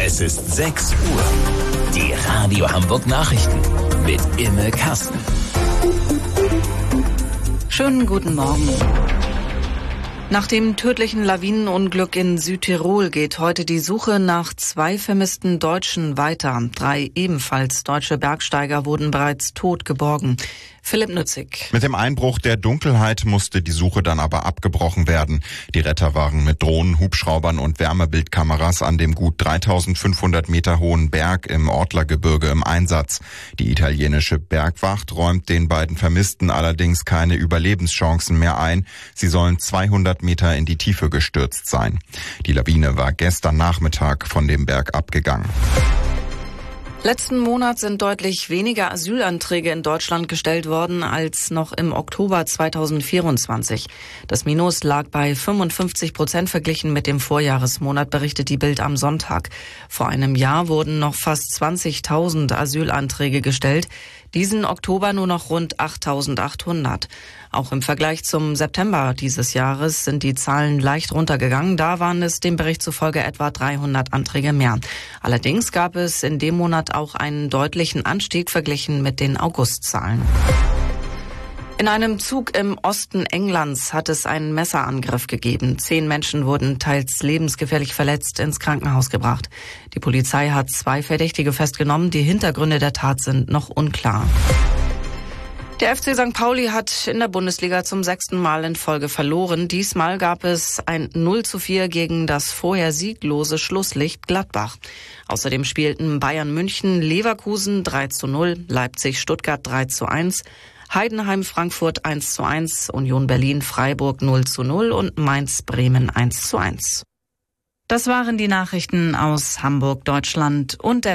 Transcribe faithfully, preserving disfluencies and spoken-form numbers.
Es ist sechs Uhr. Die Radio Hamburg Nachrichten mit Imme Kasten. Schönen guten Morgen. Nach dem tödlichen Lawinenunglück in Südtirol geht heute die Suche nach zwei vermissten Deutschen weiter. Drei ebenfalls deutsche Bergsteiger wurden bereits tot geborgen. Philipp Nützig. Mit dem Einbruch der Dunkelheit musste die Suche dann aber abgebrochen werden. Die Retter waren mit Drohnen, Hubschraubern und Wärmebildkameras an dem gut dreitausendfünfhundert Meter hohen Berg im Ortlergebirge im Einsatz. Die italienische Bergwacht räumt den beiden Vermissten allerdings keine Überlebenschancen mehr ein. Sie sollen zweihundert Meter in die Tiefe gestürzt sein. Die Lawine war gestern Nachmittag von dem Berg abgegangen. Letzten Monat sind deutlich weniger Asylanträge in Deutschland gestellt worden als noch im Oktober zweitausendvierundzwanzig. Das Minus lag bei fünfundfünfzig Prozent verglichen mit dem Vorjahresmonat, berichtet die Bild am Sonntag. Vor einem Jahr wurden noch fast zwanzigtausend Asylanträge gestellt. Diesen Oktober nur noch rund achttausendachthundert. Auch im Vergleich zum September dieses Jahres sind die Zahlen leicht runtergegangen. Da waren es dem Bericht zufolge etwa dreihundert Anträge mehr. Allerdings gab es in dem Monat auch einen deutlichen Anstieg verglichen mit den Augustzahlen. In einem Zug im Osten Englands hat es einen Messerangriff gegeben. Zehn Menschen wurden teils lebensgefährlich verletzt ins Krankenhaus gebracht. Die Polizei hat zwei Verdächtige festgenommen. Die Hintergründe der Tat sind noch unklar. Der F C Sankt Pauli hat in der Bundesliga zum sechsten Mal in Folge verloren. Diesmal gab es ein null zu vier gegen das vorher sieglose Schlusslicht Gladbach. Außerdem spielten Bayern München, Leverkusen drei zu null, Leipzig Stuttgart drei zu eins, Heidenheim Frankfurt eins zu eins, Union Berlin Freiburg null zu null und Mainz Bremen eins zu eins. Das waren die Nachrichten aus Hamburg, Deutschland und der